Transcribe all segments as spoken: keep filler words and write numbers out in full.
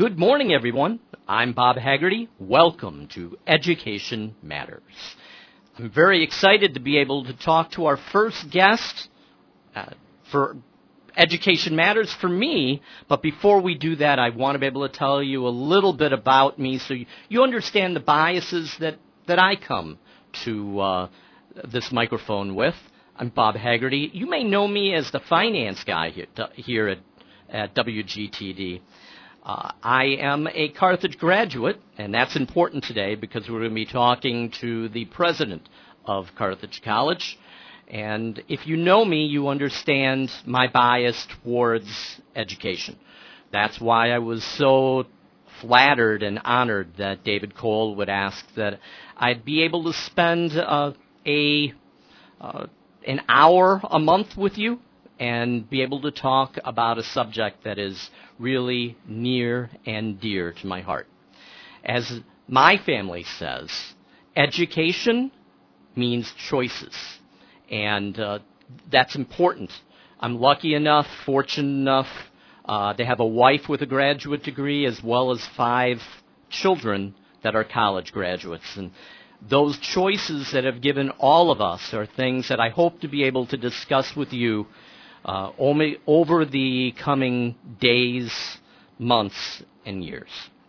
Good morning, everyone. I'm Bob Haggerty. Welcome to Education Matters. I'm very excited to be able to talk to our first guest uh, for Education Matters for me. But before we do that, I want to be able to tell you a little bit about me so you, you understand the biases that, that I come to uh, this microphone with. I'm Bob Haggerty. You may know me as the finance guy here, here at, at W G T D. Uh, I am a Carthage graduate, and that's important today because we're going to be talking to the president of Carthage College. And if you know me, you understand my bias towards education. That's why I was so flattered and honored that David Cole would ask that I'd be able to spend uh, a uh, an hour a month with you and be able to talk about a subject that is really near and dear to my heart. As my family says, education means choices, and uh, that's important. I'm lucky enough, fortunate enough, uh, to have a wife with a graduate degree as well as five children that are college graduates. And those choices that have given all of us are things that I hope to be able to discuss with you Uh, only over the coming days, months, and years.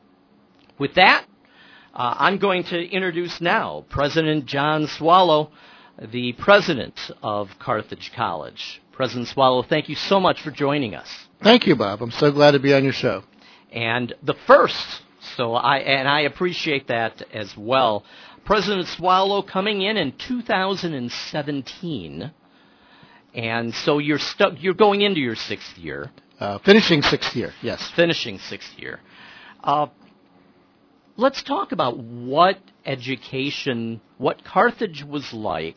With that, uh, I'm going to introduce now President John Swallow, the president of Carthage College. President Swallow, thank you so much for joining us. Thank you, Bob. I'm so glad to be on your show. And the first, so I and I appreciate that as well. President Swallow coming in in two thousand seventeen. And so you're stu- you're going into your sixth year. Uh, finishing sixth year, yes. Finishing sixth year. Uh, let's talk about what education, what Carthage was like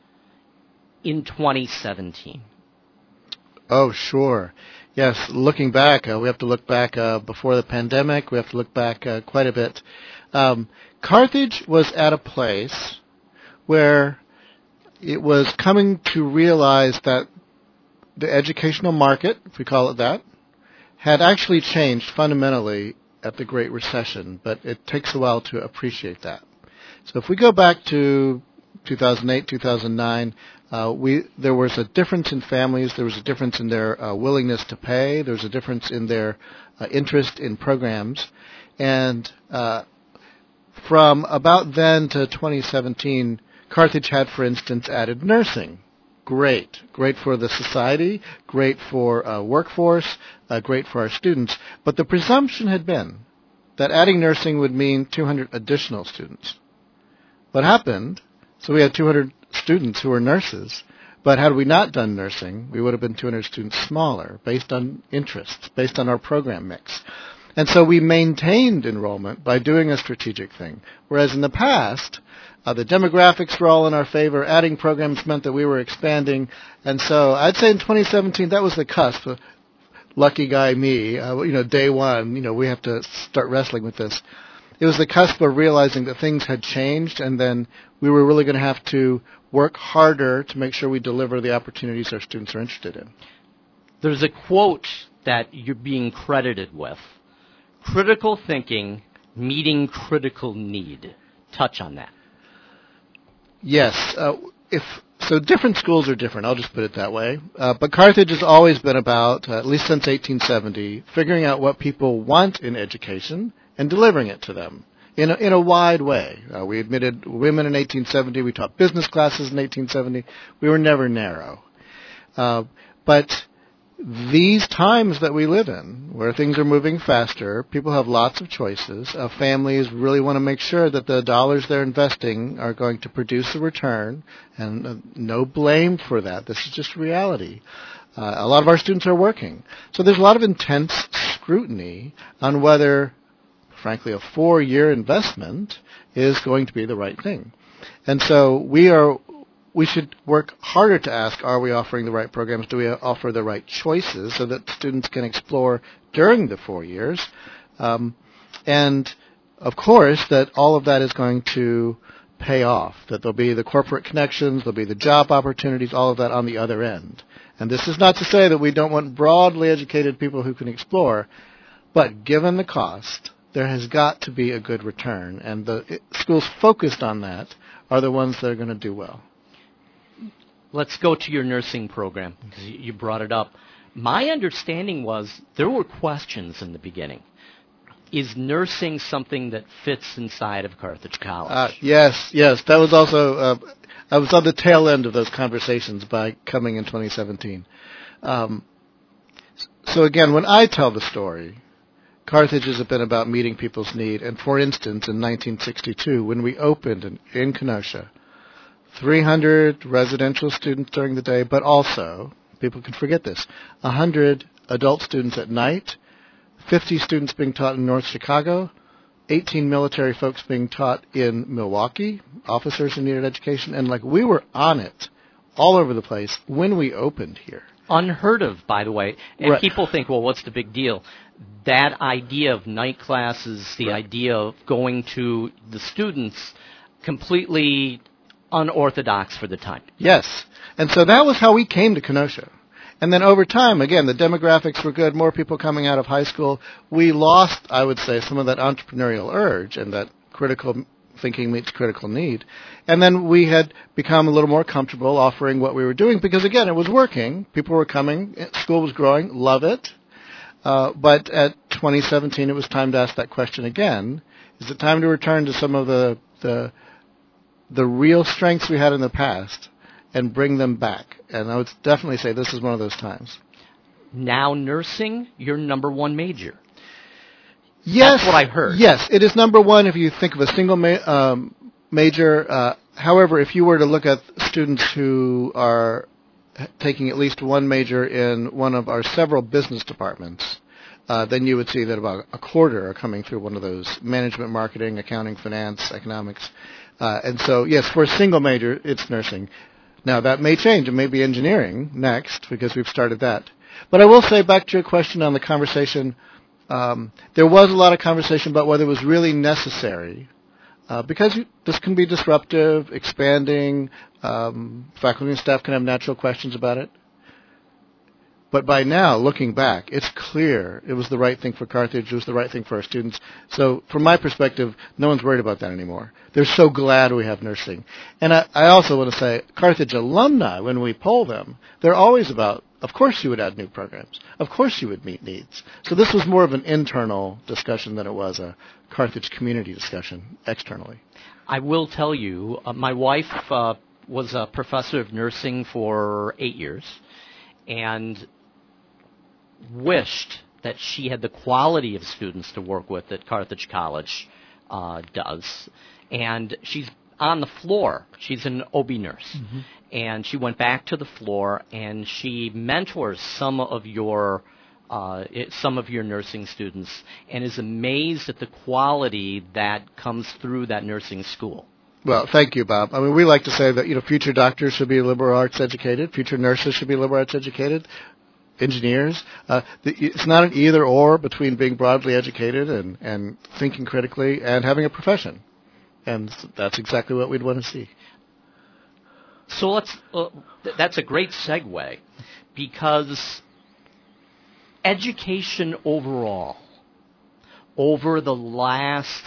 in twenty seventeen. Oh, sure. Yes, looking back, uh, we have to look back uh, before the pandemic. We have to look back uh, quite a bit. Um, Carthage was at a place where it was coming to realize that the educational market, if we call it that, had actually changed fundamentally at the Great Recession, but it takes a while to appreciate that. So if we go back to two thousand eight, two thousand nine, uh, we there was a difference in families, there was a difference in their uh, willingness to pay, there was a difference in their uh, interest in programs, and uh, from about then to twenty seventeen, Carthage had, for instance, added nursing. Great. Great for the society, great for uh, workforce, uh, great for our students. But the presumption had been that adding nursing would mean two hundred additional students. What happened? So we had two hundred students who were nurses, but had we not done nursing, we would have been two hundred students smaller, based on interests, based on our program mix. And so we maintained enrollment by doing a strategic thing, whereas in the past, Uh, the demographics were all in our favor. Adding programs meant that we were expanding. And so I'd say in twenty seventeen, that was the cusp. Uh, lucky guy me, uh, you know, day one, you know, we have to start wrestling with this. It was the cusp of realizing that things had changed, and then we were really going to have to work harder to make sure we deliver the opportunities our students are interested in. There's a quote that you're being credited with. Critical thinking, meeting critical need. Touch on that. Yes. Uh, if so, different schools are different. I'll just put it that way. Uh, but Carthage has always been about, uh, at least since eighteen seventy, figuring out what people want in education and delivering it to them in a, in a wide way. Uh, we admitted women in eighteen seventy. We taught business classes in eighteen seventy. We were never narrow. Uh, but these times that we live in, where things are moving faster, people have lots of choices. Uh, families really want to make sure that the dollars they're investing are going to produce a return, and uh, no blame for that. This is just reality. Uh, a lot of our students are working. So there's a lot of intense scrutiny on whether, frankly, a four-year investment is going to be the right thing. And so we are... We should work harder to ask, are we offering the right programs? Do we offer the right choices so that students can explore during the four years? Um, and, of course, that all of that is going to pay off, that there'll be the corporate connections, there'll be the job opportunities, all of that on the other end. And this is not to say that we don't want broadly educated people who can explore, But given the cost, there has got to be a good return, and the it, schools focused on that are the ones that are going to do well. Let's go to your nursing program, because you brought it up. My understanding was there were questions in the beginning. Is nursing something that fits inside of Carthage College? Uh, yes, yes. That was also, uh, I was on the tail end of those conversations by coming in twenty seventeen. Um, so again, when I tell the story, Carthage has been about meeting people's need. And for instance, in nineteen sixty-two, when we opened in, in Kenosha, three hundred residential students during the day, but also, people can forget this, one hundred adult students at night, fifty students being taught in North Chicago, eighteen military folks being taught in Milwaukee, officers who needed education, and like we were on it all over the place when we opened here. Unheard of, by the way. And right. People think, well, what's the big deal? That idea of night classes, the right. idea of going to the students, completely unorthodox for the time. Yes. And so that was how we came to Kenosha. And then over time, again, the demographics were good, more people coming out of high school. We lost, I would say, some of that entrepreneurial urge and that critical thinking meets critical need. And then we had become a little more comfortable offering what we were doing because, again, it was working. People were coming. School was growing. Love it. Uh, but at twenty seventeen, it was time to ask that question again. Is it time to return to some of the the, the real strengths we had in the past and bring them back? And I would definitely say this is one of those times. Now nursing, your number one major. Yes. That's what I heard. Yes, it is number one if you think of a single ma- um, major. Uh, however, if you were to look at students who are taking at least one major in one of our several business departments, uh, then you would see that about a quarter are coming through one of those: management, marketing, accounting, finance, economics. Uh, and so, yes, for a single major, it's nursing. Now, that may change. It may be engineering next because we've started that. But I will say, back to your question on the conversation, um, there was a lot of conversation about whether it was really necessary uh, because you, this can be disruptive, expanding. Um, faculty and staff can have natural questions about it. But by now, looking back, it's clear it was the right thing for Carthage. It was the right thing for our students. So from my perspective, no one's worried about that anymore. They're so glad we have nursing. And I, I also want to say, Carthage alumni, when we poll them, they're always about, of course you would add new programs. Of course you would meet needs. So this was more of an internal discussion than it was a Carthage community discussion externally. I will tell you, uh, my wife uh, was a professor of nursing for eight years. And wished that she had the quality of students to work with that Carthage College uh, does. And she's on the floor. She's an O B nurse. Mm-hmm. And she went back to the floor, and she mentors some of your uh, some of your nursing students and is amazed at the quality that comes through that nursing school. Well, thank you, Bob. I mean, we like to say that, you know, future doctors should be liberal arts educated, future nurses should be liberal arts educated, engineers. Uh, the, it's not an either or between being broadly educated and, and thinking critically and having a profession. And that's exactly what we'd want to see. So let's, uh, th- that's a great segue, because education overall, over the last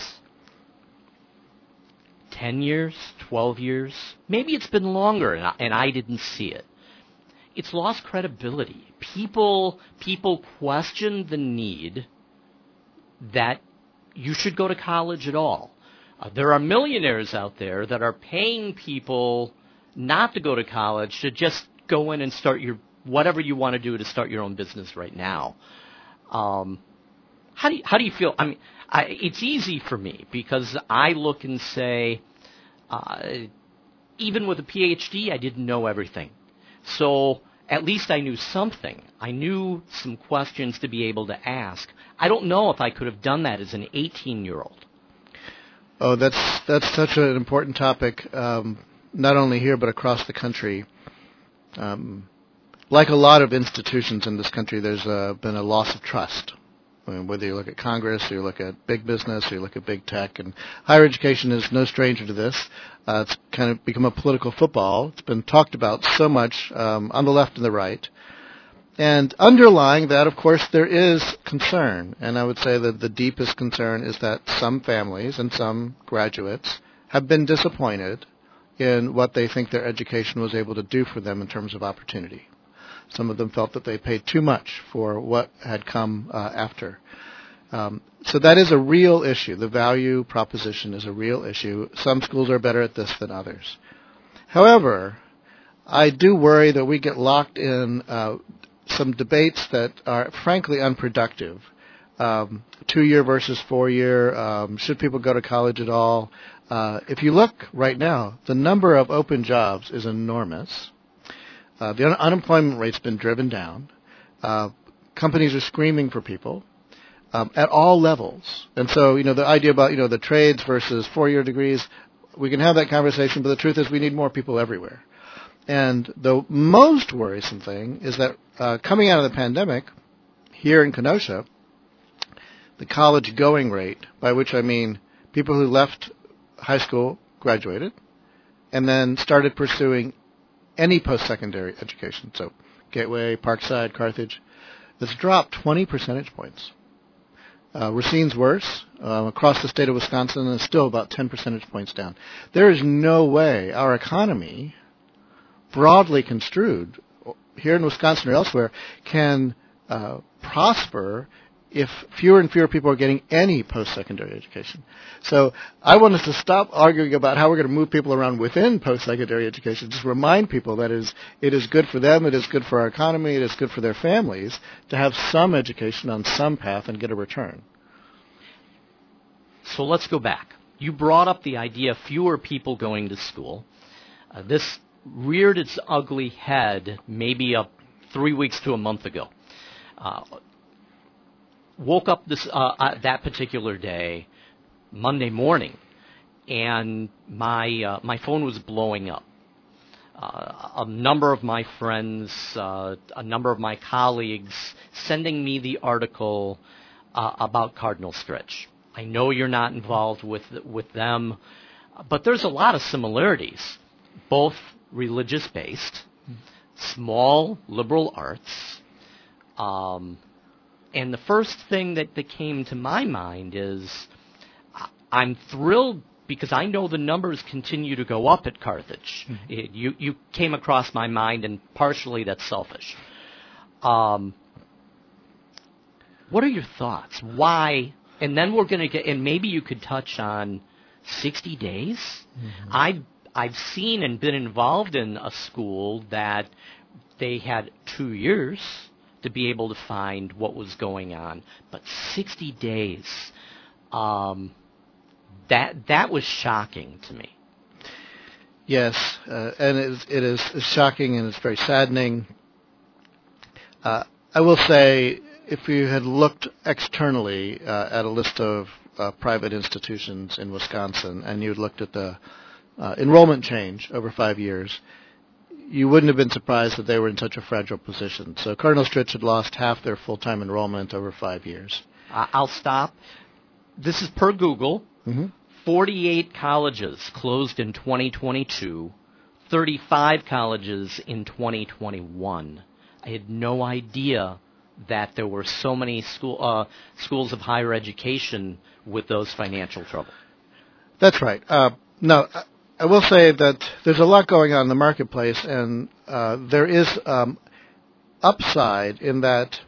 ten years, twelve years, maybe it's been longer and I, and I didn't see it. It's lost credibility. People people question the need that you should go to college at all. Uh, there are millionaires out there that are paying people not to go to college, to just go in and start your whatever you want to do to start your own business right now. Um, how do you, how do you feel? I mean, I, it's easy for me because I look and say, uh, even with a P H D, I didn't know everything. So at least I knew something. I knew some questions to be able to ask. I don't know if I could have done that as an eighteen-year-old. Oh, that's that's such an important topic, um, not only here but across the country. Um, like a lot of institutions in this country, there's uh, been a loss of trust. I mean, whether you look at Congress, or you look at big business, or you look at big tech, and higher education is no stranger to this. Uh, it's kind of become a political football. It's been talked about so much um, on the left and the right. And underlying that, of course, there is concern. And I would say that the deepest concern is that some families and some graduates have been disappointed in what they think their education was able to do for them in terms of opportunity. Some of them felt that they paid too much for what had come uh, after. Um, so that is a real issue. The value proposition is a real issue. Some schools are better at this than others. However, I do worry that we get locked in uh, some debates that are frankly unproductive. Um, two-year versus four-year. Um, should people go to college at all? Uh, if you look right now, the number of open jobs is enormous. Uh, the un- unemployment rate's been driven down. Uh, companies are screaming for people um, at all levels. And so, you know, the idea about, you know, the trades versus four-year degrees, we can have that conversation, but the truth is we need more people everywhere. And the most worrisome thing is that uh, coming out of the pandemic, here in Kenosha, the college going rate, by which I mean people who left high school, graduated, and then started pursuing any post-secondary education, so Gateway, Parkside, Carthage, has dropped twenty percentage points. Uh, Racine's worse. Uh, across the state of Wisconsin, is still about ten percentage points down. There is no way our economy, broadly construed, here in Wisconsin or elsewhere, can uh, prosper if fewer and fewer people are getting any post-secondary education. So I want us to stop arguing about how we're going to move people around within post-secondary education. Just remind people that it is, it is good for them, it is good for our economy, it is good for their families to have some education on some path and get a return. So let's go back. You brought up the idea of fewer people going to school. Uh, this reared its ugly head maybe a, three weeks to a month ago. Uh, woke up this uh, uh, that particular day, Monday morning, and my uh, my phone was blowing up. Uh, a number of my friends, uh, a number of my colleagues, sending me the article uh, about Cardinal Stritch. I know you're not involved with with them, but there's a lot of similarities, both religious-based, small liberal arts. Um, And the first thing that, that came to my mind is I'm thrilled because I know the numbers continue to go up at Carthage. Mm-hmm. It, you, you came across my mind, and partially that's selfish. Um, what are your thoughts? Why? And then we're going to get, and maybe you could touch on sixty days. Mm-hmm. I've, I've seen and been involved in a school that they had two years to be able to find what was going on. But sixty days, um, that that was shocking to me. Yes, uh, and it is, it is shocking and it's very saddening. Uh, I will say, if you had looked externally uh, at a list of uh, private institutions in Wisconsin and you had looked at the uh, enrollment change over five years, you wouldn't have been surprised that they were in such a fragile position. So Cardinal Stritch had lost half their full-time enrollment over five years. I'll stop. This is per Google. Mm-hmm. forty-eight colleges closed in twenty twenty-two, thirty-five colleges in twenty twenty-one. I had no idea that there were so many school uh, schools of higher education with those financial trouble. That's right. Uh, no, I will say that there's a lot going on in the marketplace, and uh, there is um, upside in that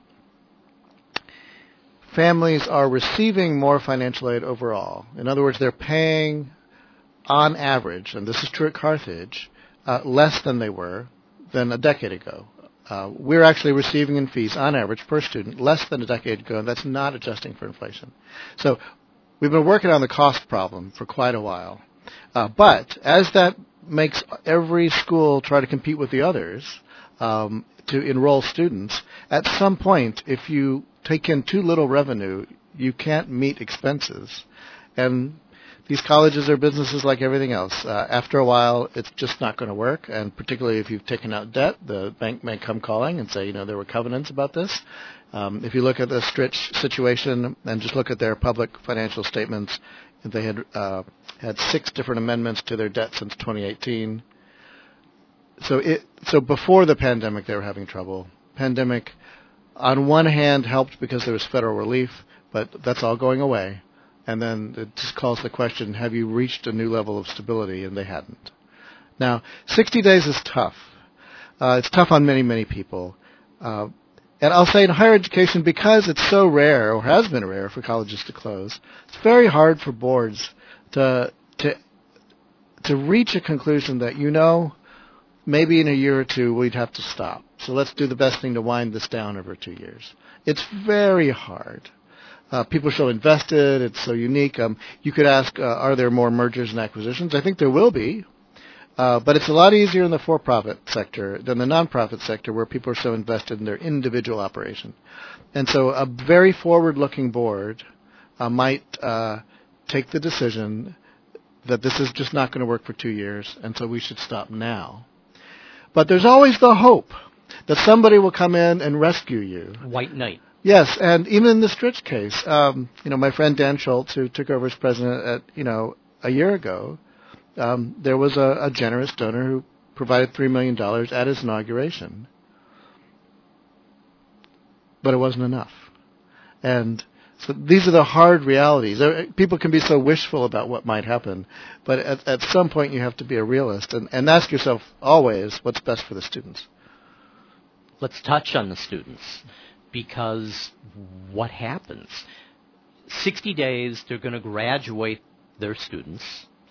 families are receiving more financial aid overall. In other words, they're paying, on average, and this is true at Carthage, uh, less than they were than a decade ago. Uh, we're actually receiving in fees, on average, per student, less than a decade ago, and that's not adjusting for inflation. So we've been working on the cost problem for quite a while. Uh, but as that makes every school try to compete with the others um, to enroll students, at some point, if you take in too little revenue, you can't meet expenses. And these colleges are businesses like everything else. Uh, after a while, it's just not going to work, and particularly if you've taken out debt, the bank may come calling and say, you know, there were covenants about this. Um, if you look at the Stritch situation and just look at their public financial statements, they had uh, had six different amendments to their debt since twenty eighteen. So it so before the pandemic, they were having trouble. pandemic, on one hand, helped because there was federal relief, but that's all going away. And then it just calls the question, have you reached a new level of stability? And they hadn't. Now, sixty days is tough. Uh, it's tough on many, many people. Uh, and I'll say in higher education, because it's so rare, or has been rare, for colleges to close, it's very hard for boards to to to reach a conclusion that, you know, maybe in a year or two we'd have to stop. So let's do the best thing to wind this down over two years. It's very hard. Uh, people are so invested. It's so unique. Um, you could ask, uh, are there more mergers and acquisitions? I think there will be. Uh, but it's a lot easier in the for-profit sector than the non-profit sector, where people are so invested in their individual operation. And so a very forward-looking board uh, might uh, take the decision that this is just not going to work for two years, and so we should stop now. But there's always the hope that somebody will come in and rescue you. White knight. Yes, and even in the Stritch case, um, you know, my friend Dan Schultz, who took over as president at, you know, a year ago, um, there was a, a generous donor who provided three million dollars at his inauguration. But it wasn't enough. And so these are the hard realities. People can be so wishful about what might happen, but at, at some point you have to be a realist and, and ask yourself always what's best for the students. Let's touch on the students, because what happens? sixty days, they're going to graduate their students.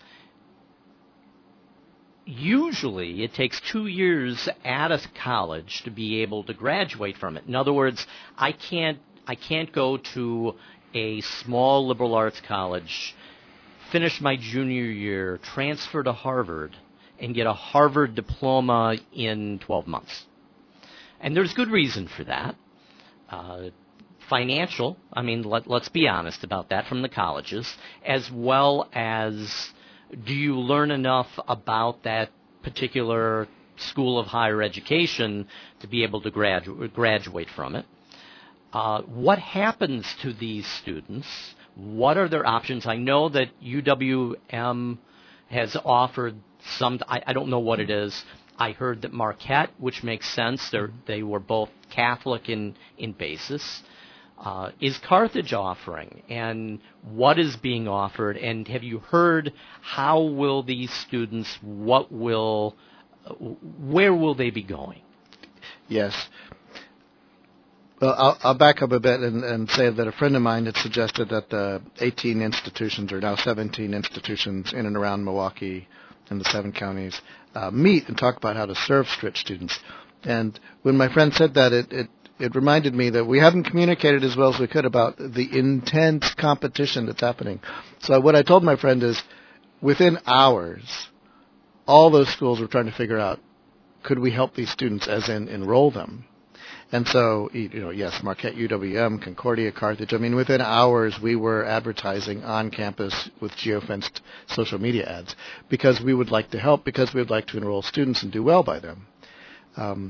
Usually, it takes two years at a college to be able to graduate from it. In other words, I can't I can't go to a small liberal arts college, finish my junior year, transfer to Harvard, and get a Harvard diploma in twelve months. And there's good reason for that. Uh, financial, I mean, let, let's be honest about that from the colleges, as well as do you learn enough about that particular school of higher education to be able to gradu- graduate from it? Uh, what happens to these students? What are their options? I know that U W M has offered some, I, I don't know what it is. I heard that Marquette, which makes sense, They're, they were both Catholic in, in basis. Uh, is Carthage offering, and what is being offered, and have you heard how will these students, what will, uh, where will they be going? Yes. Well, I'll, I'll back up a bit and, and say that a friend of mine had suggested that the eighteen institutions, or now seventeen institutions in and around Milwaukee and the seven counties, uh, meet and talk about how to serve Stritch students. And when my friend said that, it, it It reminded me that we haven't communicated as well as we could about the intense competition that's happening. So what I told my friend is, within hours, all those schools were trying to figure out, could we help these students, as in enroll them? And so, you know, yes, Marquette, U W M, Concordia, Carthage. I mean, within hours, we were advertising on campus with geofenced social media ads, because we would like to help, because we would like to enroll students and do well by them. Um,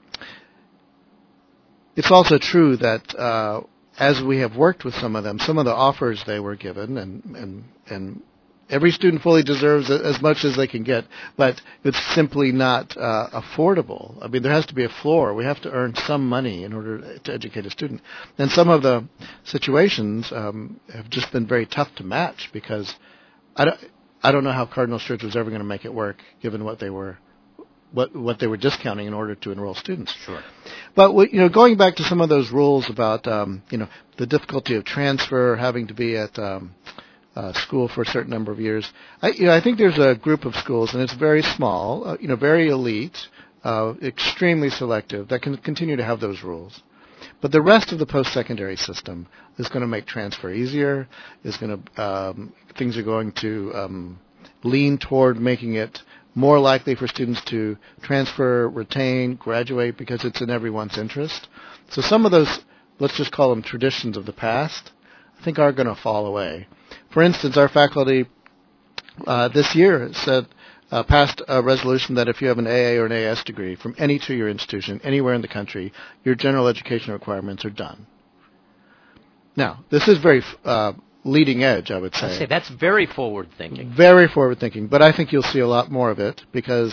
It's also true that uh, as we have worked with some of them, some of the offers they were given, and, and, and every student fully deserves as much as they can get, but it's simply not uh, affordable. I mean, there has to be a floor. We have to earn some money in order to educate a student. And some of the situations um, have just been very tough to match, because I don't, I don't know how Cardinal Stritch was ever going to make it work, given what they were what what they were discounting in order to enroll students. Sure. But, you know, going back to some of those rules about, um, you know, the difficulty of transfer, having to be at um, uh, school for a certain number of years, I, you know, I think there's a group of schools, and it's very small, uh, you know, very elite, uh, extremely selective, that can continue to have those rules. But the rest of the post-secondary system is going to make transfer easier, is going to, um, things are going to um, lean toward making it more likely for students to transfer, retain, graduate, because it's in everyone's interest. So some of those, let's just call them traditions of the past, I think are going to fall away. For instance, our faculty uh, this year said, uh, passed a resolution that if you have an A A or an A S degree from any two-year institution anywhere in the country, your general education requirements are done. Now, this is very uh, leading edge, I would say. I say that's very forward thinking. Very forward thinking, but I think you'll see a lot more of it, because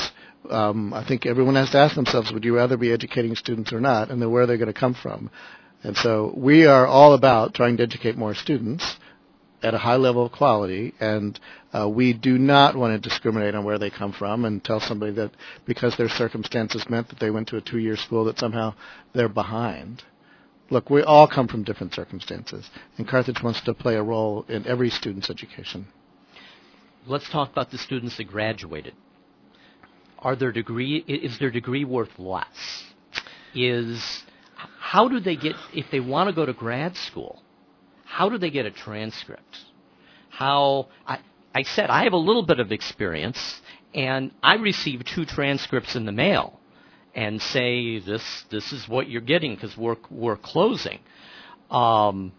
um, I think everyone has to ask themselves, would you rather be educating students or not, and then where they're going to come from. And so we are all about trying to educate more students at a high level of quality, and uh, we do not want to discriminate on where they come from and tell somebody that because their circumstances meant that they went to a two-year school that somehow they're behind. Look, we all come from different circumstances, and Carthage wants to play a role in every student's education. Let's talk about the students that graduated. Are their degree, is their degree worth less? Is, how do they get, if they want to go to grad school, how do they get a transcript? How, I, I said I have a little bit of experience, and I received two transcripts in the mail and say, this this is what you're getting because we're, we're closing. Um,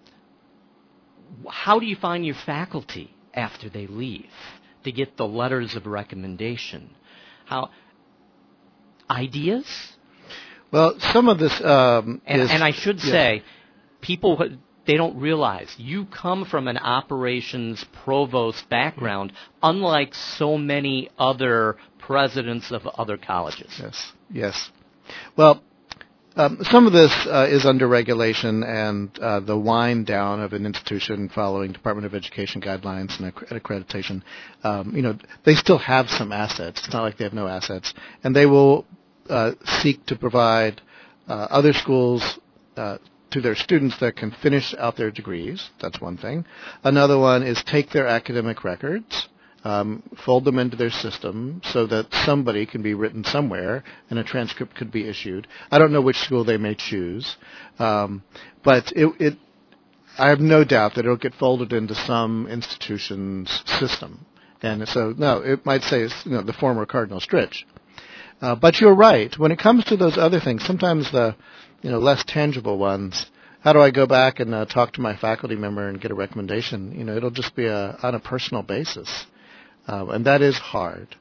how do you find your faculty after they leave to get the letters of recommendation? How, ideas? Well, some of this um, and, is... And I should yeah. say, people, they don't realize, you come from an operations provost background, unlike so many other presidents of other colleges. Yes, yes. Well, um, some of this uh, is under regulation and uh, the wind down of an institution following Department of Education guidelines and acc- accreditation. Um, you know, they still have some assets. It's not like they have no assets. And they will uh, seek to provide uh, other schools uh, to their students that can finish out their degrees. That's one thing. Another one is take their academic records, Um, fold them into their system so that somebody can be written somewhere and a transcript could be issued. I don't know which school they may choose, um, but it, it, I have no doubt that it'll get folded into some institution's system. And so, no, it might say it's, you know, the former Cardinal Stritch. Uh, but you're right. When it comes to those other things, sometimes the, you know, less tangible ones, how do I go back and uh, talk to my faculty member and get a recommendation? You know, it'll just be a, on a personal basis. Uh, and that is hard.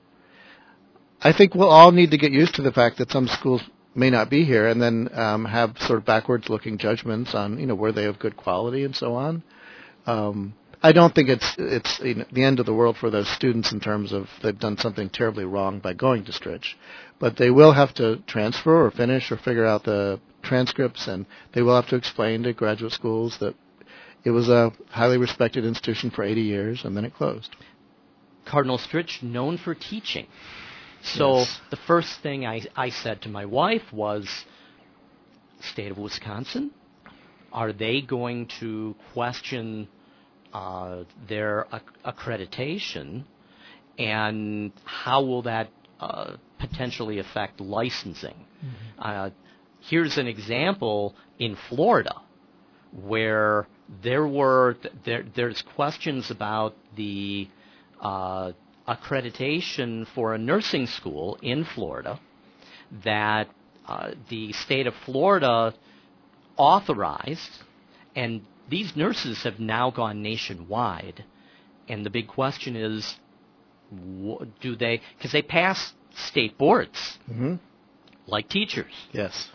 I think we'll all need to get used to the fact that some schools may not be here and then um, have sort of backwards-looking judgments on, you know, were they of good quality and so on. Um, I don't think it's it's you know, the end of the world for those students in terms of they've done something terribly wrong by going to Stritch. But they will have to transfer or finish or figure out the transcripts, and they will have to explain to graduate schools that it was a highly respected institution for eighty years and then it closed. Cardinal Stritch, known for teaching. So yes. The first thing I, I said to my wife was, state of Wisconsin, are they going to question uh, their ac- accreditation, and how will that uh, potentially affect licensing? Mm-hmm. Uh, here's an example in Florida where there were th- there, there's questions about the Uh, accreditation for a nursing school in Florida that uh, the state of Florida authorized, and these nurses have now gone nationwide. And the big question is, wh- do they, because they pass state boards, Mm-hmm. like teachers. Yes.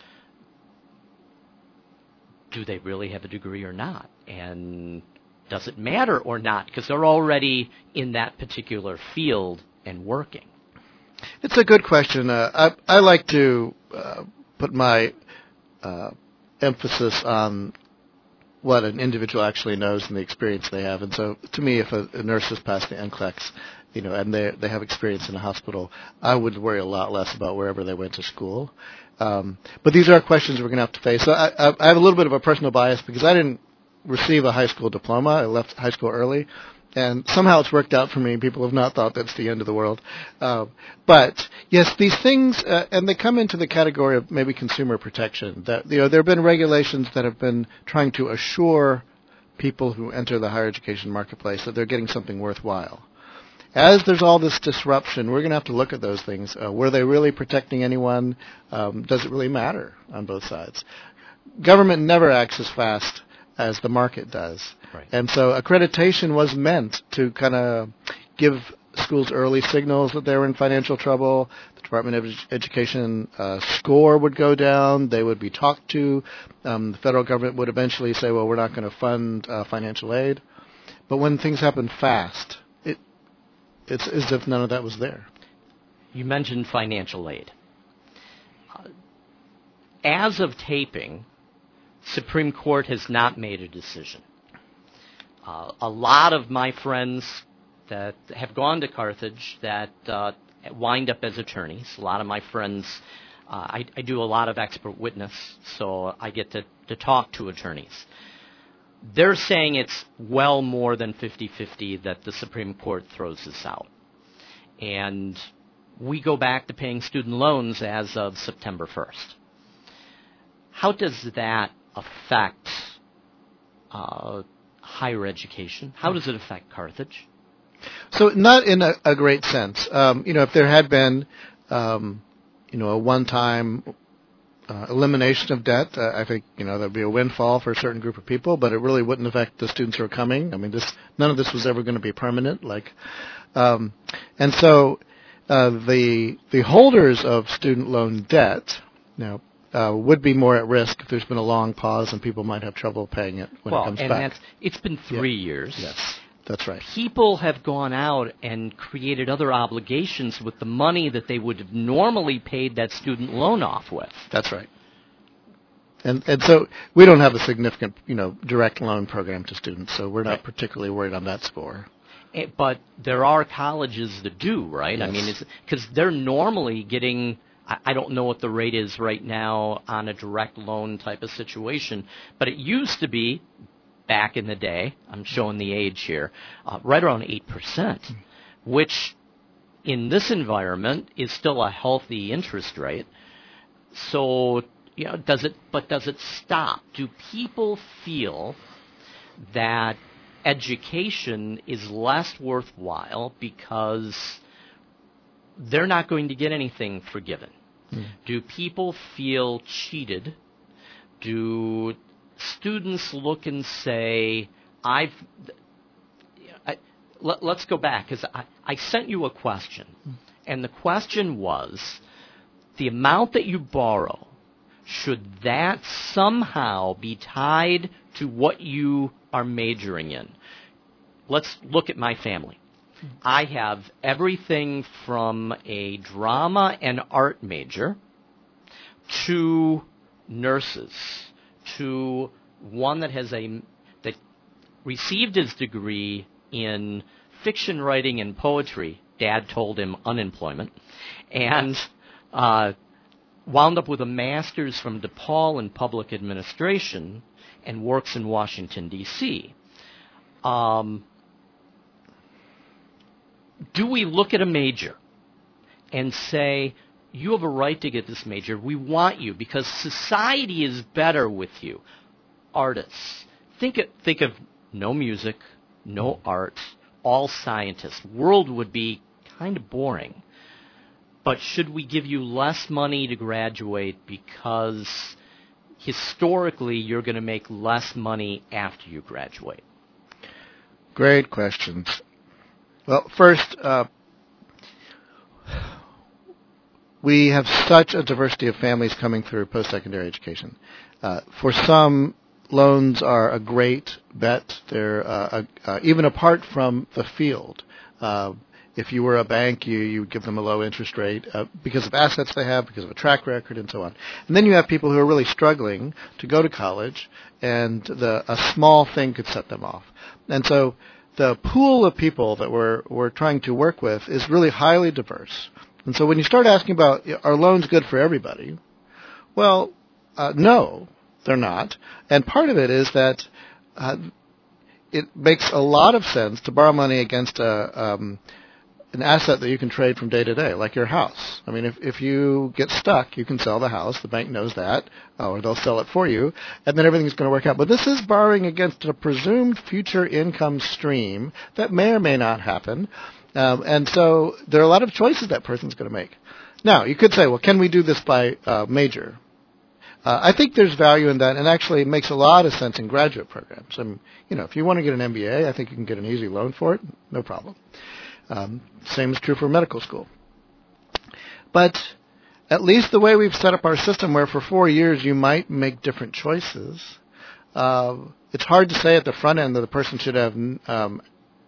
Do they really have a degree or not? And does it matter or not? Because they're already in that particular field and working. It's a good question. Uh, I, I like to uh, put my uh, emphasis on what an individual actually knows and the experience they have. And so, to me, if a, a nurse has passed the N C L E X, you know, and they they have experience in a hospital, I would worry a lot less about wherever they went to school. Um, but these are questions we're going to have to face. So I, I, I have a little bit of a personal bias because I didn't receive a high school diploma. I left high school early, and somehow it's worked out for me. People have not thought that's the end of the world. Uh, but yes, these things, uh, and they come into the category of maybe consumer protection. That, you know, there have been regulations that have been trying to assure people who enter the higher education marketplace that they're getting something worthwhile. As there's all this disruption, we're going to have to look at those things. Uh, were they really protecting anyone? Um, does it really matter on both sides? Government never acts as fast as the market does. Right. And so accreditation was meant to kind of give schools early signals that they were in financial trouble. The Department of Ed- Education uh, score would go down. They would be talked to. Um, the federal government would eventually say, well, we're not going to fund uh, financial aid. But when things happen fast, it it's as if none of that was there. You mentioned financial aid. Uh, as of taping, Supreme Court has not made a decision. Uh, a lot of my friends that have gone to Carthage that uh, wind up as attorneys, a lot of my friends, uh, I, I do a lot of expert witness, so I get to, to talk to attorneys. They're saying it's well more than fifty-fifty that the Supreme Court throws this out. And we go back to paying student loans as of September first. How does that affect uh, higher education? How does it affect Carthage? So not in a, a great sense. Um, you know, if there had been, um, you know, a one-time uh, elimination of debt, uh, I think, you know, there'd be a windfall for a certain group of people, but it really wouldn't affect the students who are coming. I mean, this none of this was ever going to be permanent. Like, um, and so uh, the the holders of student loan debt, you know, Uh, would be more at risk if there's been a long pause and people might have trouble paying it when well, it comes and back. That's, it's been three yeah. years. Yes, that's right. People have gone out and created other obligations with the money that they would have normally paid that student loan off with. That's right. And and so we don't have a significant, you know, direct loan program to students, so we're not right. particularly particularly worried on that score. It, but there are colleges that do, right? Yes. I mean, because they're normally getting. I don't know what the rate is right now on a direct loan type of situation, but it used to be, back in the day, I'm showing the age here, uh, right around eight percent, which in this environment is still a healthy interest rate. So, you know, does it, but does it stop? Do people feel that education is less worthwhile because they're not going to get anything forgiven? Mm. Do people feel cheated? Do students look and say, I've, I, let, let's go back, because I, I sent you a question, mm. and the question was, the amount that you borrow, should that somehow be tied to what you are majoring in? Let's look at my family. I have everything from a drama and art major to nurses to one that has a that received his degree in fiction writing and poetry. Dad told him unemployment, and uh, wound up with a master's from DePaul in public administration and works in Washington, D C Um, Do we look at a major and say, you have a right to get this major, we want you because society is better with you? Artists, think of, think of no music, no art, all scientists. World would be kind of boring. But should we give you less money to graduate because historically you're going to make less money after you graduate? Great questions. Well, first, uh, we have such a diversity of families coming through post-secondary education. Uh, for some, loans are a great bet. They're uh, uh, even apart from the field. Uh, if you were a bank, you you give them a low interest rate uh, because of assets they have, because of a track record, and so on. And then you have people who are really struggling to go to college, and the a small thing could set them off. And so the pool of people that we're we're trying to work with is really highly diverse. And so when you start asking about, are loans good for everybody? Well, uh, no, they're not. And part of it is that uh, it makes a lot of sense to borrow money against a um, an asset that you can trade from day to day, like your house. I mean, if, if you get stuck, you can sell the house. The bank knows that, or they'll sell it for you, and then everything's going to work out. But this is borrowing against a presumed future income stream that may or may not happen. Um, and so there are a lot of choices that person's going to make. Now, you could say, well, can we do this by uh, major? Uh, I think there's value in that, and actually it makes a lot of sense in graduate programs. I mean, you know, if you want to get an M B A, I think you can get an easy loan for it, no problem. Um, same is true for medical school. But at least the way we've set up our system, where for four years you might make different choices, uh, it's hard to say at the front end that the person should have um,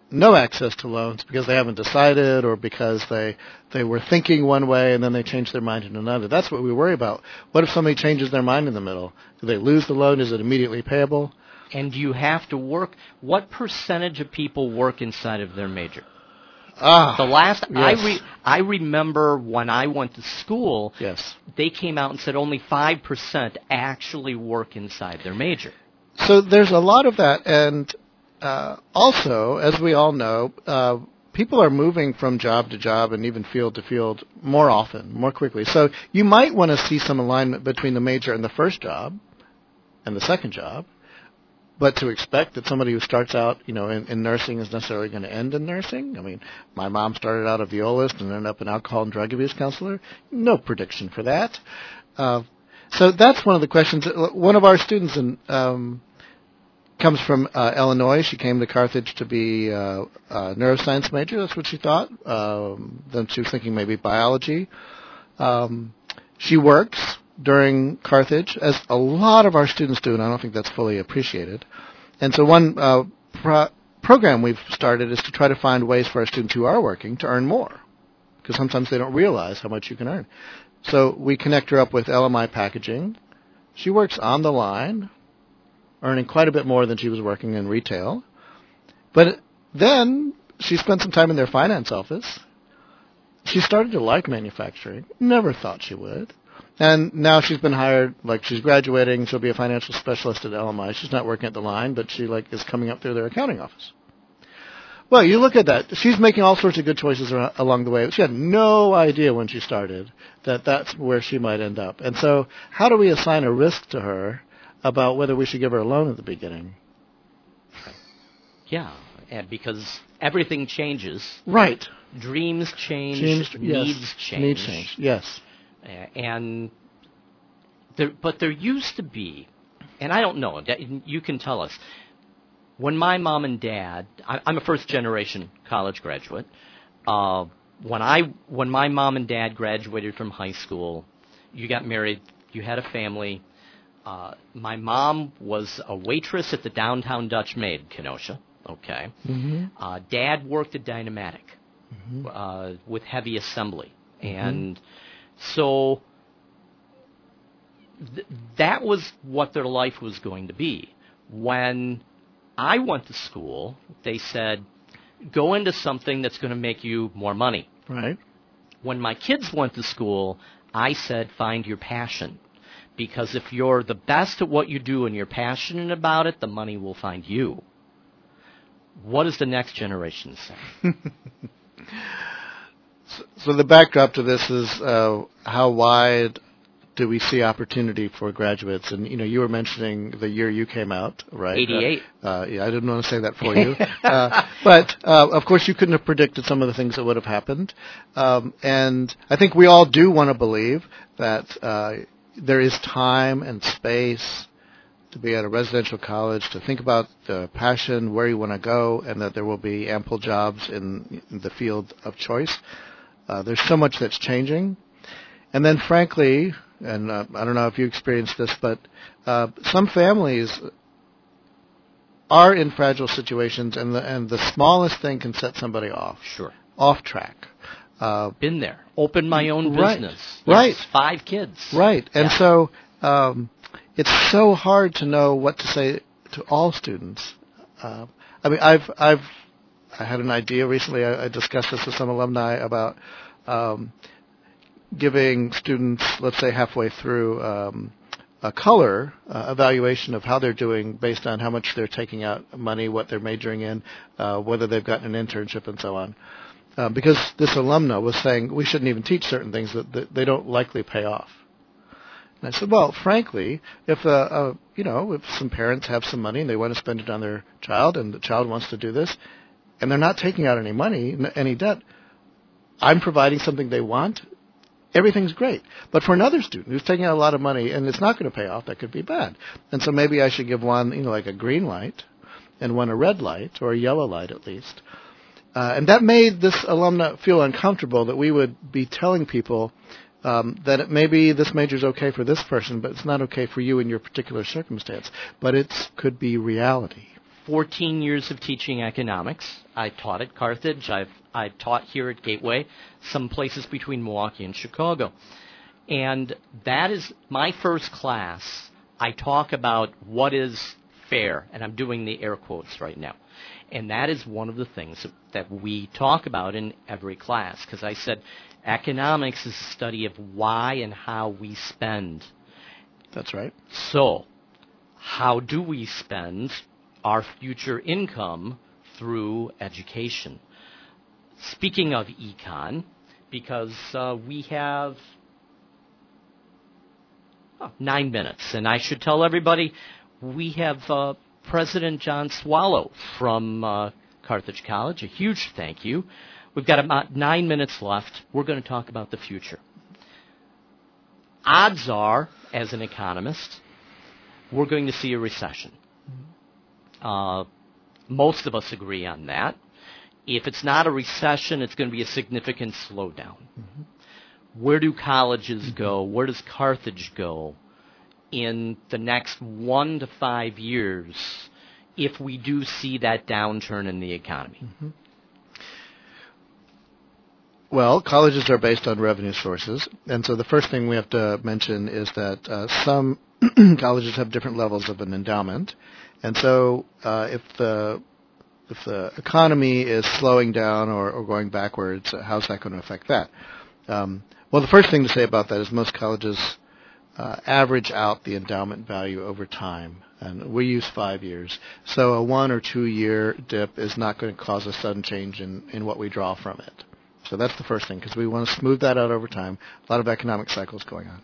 no access to loans because they haven't decided or because they they were thinking one way and then they changed their mind in another. That's what we worry about. What if somebody changes their mind in the middle? Do they lose the loan? Is it immediately payable? And you have to work. What percentage of people work inside of their major? Ah, the last yes. I re, I remember when I went to school, yes. they came out and said only five percent actually work inside their major. So there's a lot of that, and uh, also, as we all know, uh, people are moving from job to job and even field to field more often, more quickly. So you might want to see some alignment between the major and the first job and the second job. But to expect that somebody who starts out, you know, in, in nursing is necessarily going to end in nursing? I mean, my mom started out a violist and ended up an alcohol and drug abuse counselor. No prediction for that. Uh, so that's one of the questions. One of our students in, um, comes from uh, Illinois. She came to Carthage to be uh, a neuroscience major. That's what she thought. Um, then she was thinking maybe biology. Um, she works during Carthage, as a lot of our students do, and I don't think that's fully appreciated. And so one uh, pro- program we've started is to try to find ways for our students who are working to earn more, because sometimes they don't realize how much you can earn. So we connect her up with L M I Packaging. She works on the line, earning quite a bit more than she was working in retail. But then she spent some time in their finance office. She started to like manufacturing. Never thought she would. And now she's been hired, like she's graduating, she'll be a financial specialist at L M I. She's not working at the line, but she like is coming up through their accounting office. Well, you look at that. She's making all sorts of good choices ar- along the way. She had no idea when she started that that's where she might end up. And so how do we assign a risk to her about whether we should give her a loan at the beginning? Yeah, and because everything changes. Right. Dreams change, Changed, yes. needs change. Needs change, yes. And there, but there used to be, and I don't know, you can tell us, when my mom and dad, I, I'm a first generation college graduate, uh, when I, when my mom and dad graduated from high school, you got married, you had a family, uh, my mom was a waitress at the Downtown Dutch Maid, Kenosha, okay. Mm-hmm. Uh, dad worked at Dynamatic, mm-hmm. uh, with heavy assembly, mm-hmm. and so th- that was what their life was going to be. When I went to school, they said, go into something that's going to make you more money. Right. When my kids went to school, I said, find your passion. Because if you're the best at what you do and you're passionate about it, the money will find you. What does the next generation say? So the backdrop to this is uh, how wide do we see opportunity for graduates? And, you know, you were mentioning the year you came out, right? eighty-eight. Uh, uh, yeah, I didn't want to say that for you. uh, but, uh, of course, you couldn't have predicted some of the things that would have happened. Um, and I think we all do want to believe that uh, there is time and space to be at a residential college, to think about the passion, where you want to go, and that there will be ample jobs in, in the field of choice. Uh, there's so much that's changing. And then, frankly, and uh, I don't know if you experienced this, but uh, some families are in fragile situations, and the, and the smallest thing can set somebody off. Sure. Off track. Uh, Been there. Opened my own right, business. Right. Yes, five kids. Right. And yeah. so um, it's so hard to know what to say to all students. Uh, I mean, I've I've I had an idea recently. I, I discussed this with some alumni about um, giving students, let's say halfway through, um, a color uh, evaluation of how they're doing based on how much they're taking out money, what they're majoring in, uh, whether they've gotten an internship, and so on. Uh, because this alumna was saying we shouldn't even teach certain things that, that they don't likely pay off. And I said, well, frankly, if uh, uh, you know, if some parents have some money and they want to spend it on their child, and the child wants to do this, and they're not taking out any money, any debt, I'm providing something they want, everything's great. But for another student who's taking out a lot of money and it's not going to pay off, that could be bad. And so maybe I should give one, you know, like a green light, and one a red light, or a yellow light at least. Uh, and that made this alumna feel uncomfortable, that we would be telling people um, that it, maybe this major is okay for this person, but it's not okay for you in your particular circumstance. But it could be reality. fourteen years of teaching economics. I taught at Carthage. I've I've taught here at Gateway, some places between Milwaukee and Chicago. And that is my first class. I talk about what is fair, and I'm doing the air quotes right now. And that is one of the things that we talk about in every class, because I said economics is a study of why and how we spend. That's right. So, how do we spend our future income through education? Speaking of econ, because uh, we have oh, nine minutes, and I should tell everybody we have uh, President John Swallow from uh, Carthage College. A huge thank you. We've got about nine minutes left. We're going to talk about the future. Odds are, as an economist, we're going to see a recession. Uh, most of us agree on that. If it's not a recession, it's going to be a significant slowdown. Mm-hmm. Where do colleges mm-hmm. go? Where does Carthage go in the next one to five years if we do see that downturn in the economy? Mm-hmm. Well, colleges are based on revenue sources, and so the first thing we have to mention is that uh, some colleges have different levels of an endowment, and so uh, if the if the economy is slowing down or, or going backwards, uh, how's that going to affect that? Um, well, the first thing to say about that is most colleges uh, average out the endowment value over time, and we use five years. So a one or two year dip is not going to cause a sudden change in, in what we draw from it. So that's the first thing, because we want to smooth that out over time. A lot of economic cycles going on.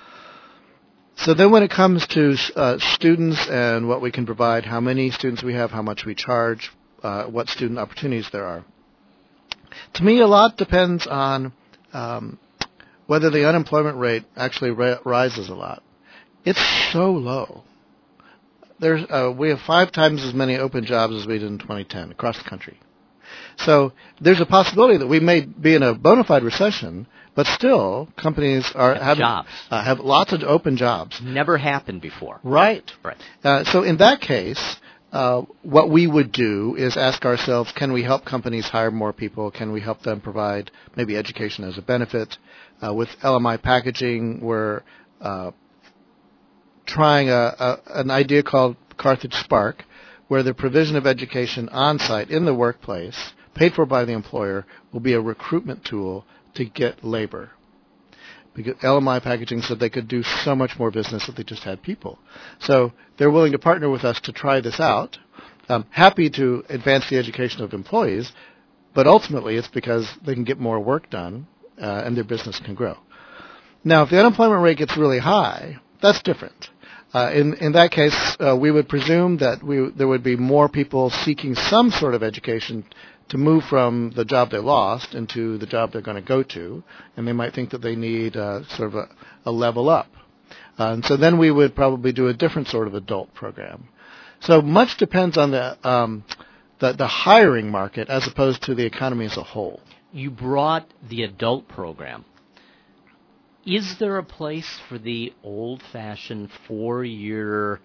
So then when it comes to uh, students and what we can provide, how many students we have, how much we charge, uh, what student opportunities there are. To me, a lot depends on um, whether the unemployment rate actually ra- rises a lot. It's so low. There's, uh, we have five times as many open jobs as we did in twenty ten across the country. So there's a possibility that we may be in a bona fide recession, but still companies are have, have, jobs. Uh, have lots of open jobs. Never happened before. Right. Right. Uh, so in that case, uh, what we would do is ask ourselves, can we help companies hire more people? Can we help them provide maybe education as a benefit? Uh, with L M I packaging, we're uh, trying a, a, an idea called Carthage Spark, where the provision of education on-site in the workplace, paid for by the employer, will be a recruitment tool to get labor. Because L M I Packaging said they could do so much more business if they just had people. So they're willing to partner with us to try this out. I'm happy to advance the education of employees, but ultimately it's because they can get more work done uh, and their business can grow. Now, if the unemployment rate gets really high, that's different. Uh, in, in that case, uh, we would presume that we, there would be more people seeking some sort of education to move from the job they lost into the job they're going to go to, and they might think that they need uh, sort of a, a level up. Uh, and so then we would probably do a different sort of adult program. So much depends on the, um, the, the hiring market as opposed to the economy as a whole. You brought the adult program. Is there a place for the old-fashioned four-year...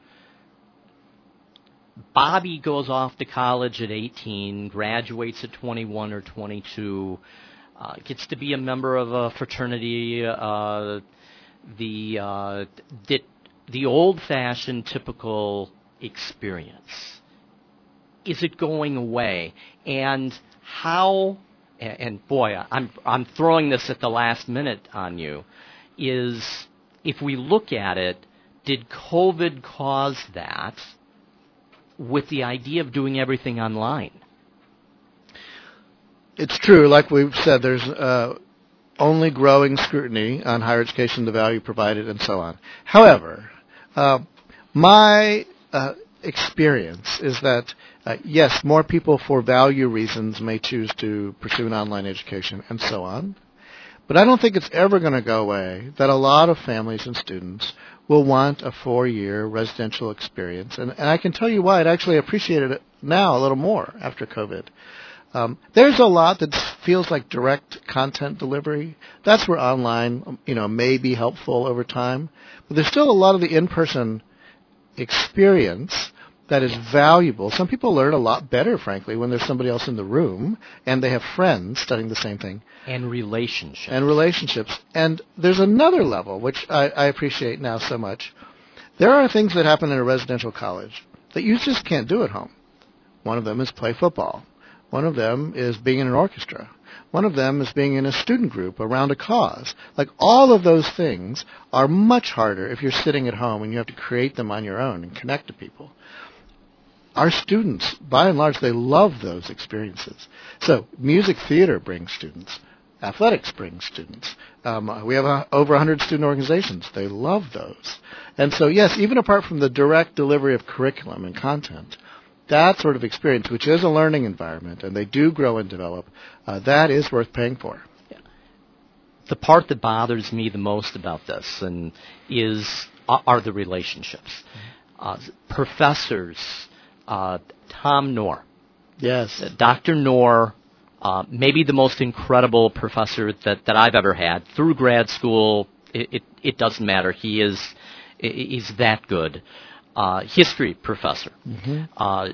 Bobby goes off to college at eighteen, graduates at twenty-one or twenty-two, uh, gets to be a member of a fraternity, uh, the, uh, the, the old-fashioned typical experience. Is it going away? And how, and, and boy, I'm, I'm throwing this at the last minute on you, is if we look at it, did COVID cause that? With the idea of doing everything online? It's true. Like we've said, there's uh, only growing scrutiny on higher education, the value provided, and so on. However, uh, my uh, experience is that, uh, yes, more people for value reasons may choose to pursue an online education and so on. But I don't think it's ever going to go away that a lot of families and students will want a four-year residential experience. And, and I can tell you why. I'd actually appreciated it now a little more after COVID. Um, there's a lot that feels like direct content delivery. That's where online, you know, may be helpful over time. But there's still a lot of the in-person experience that is Yes. valuable. Some people learn a lot better, frankly, when there's somebody else in the room and they have friends studying the same thing. And relationships. And relationships. And there's another level, which I, I appreciate now so much. There are things that happen in a residential college that you just can't do at home. One of them is play football. One of them is being in an orchestra. One of them is being in a student group around a cause. Like, all of those things are much harder if you're sitting at home and you have to create them on your own and connect to people. Our students, by and large, they love those experiences. So music theater brings students. Athletics brings students. Um, we have uh, over one hundred student organizations. They love those. And so, yes, even apart from the direct delivery of curriculum and content, that sort of experience, which is a learning environment, and they do grow and develop, uh, that is worth paying for. Yeah. The part that bothers me the most about this and is are the relationships. Uh, professors, uh, Tom Knorr. Yes. Doctor Knorr, uh, maybe the most incredible professor that, that I've ever had. Through grad school, it, it, it doesn't matter. He is he's that good. Uh, history professor. Mm-hmm. Uh,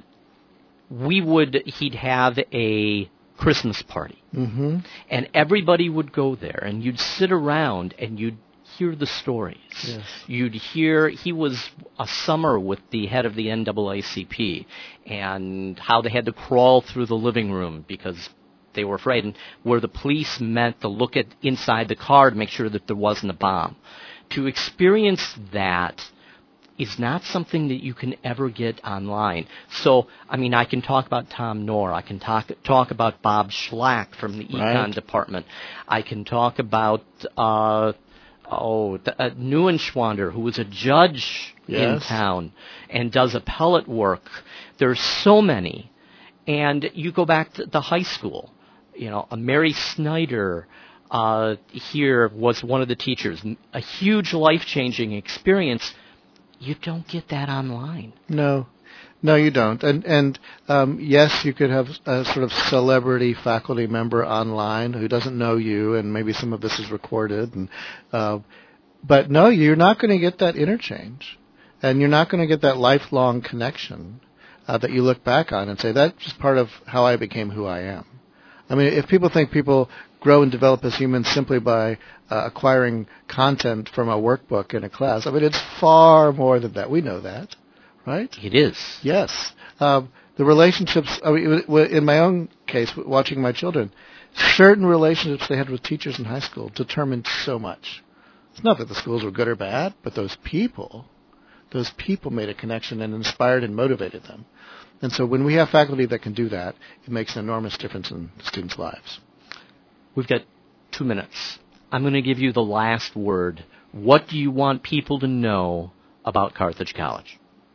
we would, he'd have a Christmas party. Mm-hmm. And everybody would go there, and you'd sit around and you'd hear the stories. Yes. You'd hear, he was a summer with the head of the N double A C P, and how they had to crawl through the living room because they were afraid, and where the police meant to look at inside the car to make sure that there wasn't a bomb. To experience that is not something that you can ever get online. So, I mean, I can talk about Tom Knorr. I can talk talk about Bob Schlack from the Right. econ department. I can talk about uh, oh the, uh, Neuenschwander, who was a judge in Yes. town and does appellate work. There's so many, and you go back to the high school. You know, a Mary Snyder. Uh, here was one of the teachers. A huge life-changing experience. You don't get that online. No, no, you don't. And and um, yes, you could have a sort of celebrity faculty member online who doesn't know you, and maybe some of this is recorded. And uh, but no, you're not going to get that interchange, and you're not going to get that lifelong connection uh, that you look back on and say that's just part of how I became who I am. I mean, if people think people grow and develop as humans simply by uh, acquiring content from a workbook in a class, I mean, it's far more than that. We know that, right? It is. Yes. Um, the relationships, I mean, in my own case, watching my children, certain relationships they had with teachers in high school determined so much. It's not that the schools were good or bad, but those people, those people made a connection and inspired and motivated them. And so when we have faculty that can do that, it makes an enormous difference in students' lives. We've got two minutes. I'm going to give you the last word. What do you want people to know about Carthage College?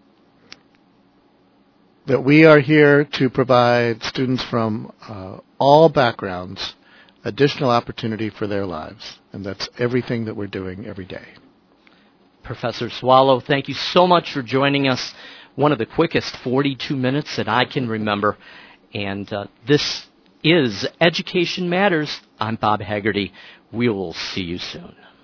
That we are here to provide students from uh, all backgrounds additional opportunity for their lives. And that's everything that we're doing every day. Professor Swallow, thank you so much for joining us. One of the quickest forty-two minutes that I can remember. And uh, this is Education Matters. I'm Bob Haggerty. We will see you soon.